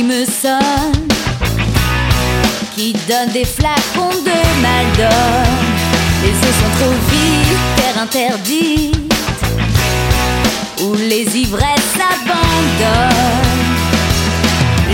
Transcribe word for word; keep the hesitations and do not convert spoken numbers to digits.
me sonne, qui donne des flacons de Maldon. Les eaux sont trop vives, terre interdite, où les ivraies